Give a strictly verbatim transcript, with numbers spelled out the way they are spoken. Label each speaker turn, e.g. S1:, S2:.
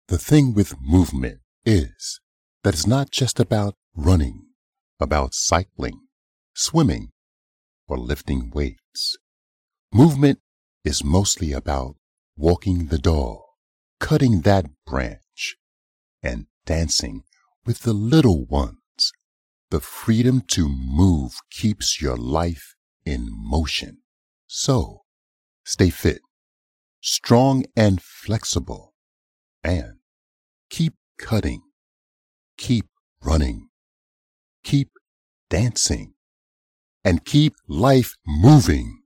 S1: The thing with movement is that it's not just about running, about cycling, swimming, or lifting weights. Movement is mostly about walking the dog, cutting that branch, and dancing with the little ones. The freedom to move keeps your life in motion. So, stay fit, strong and flexible, and keep cutting, keep running, keep dancing, and keep life moving.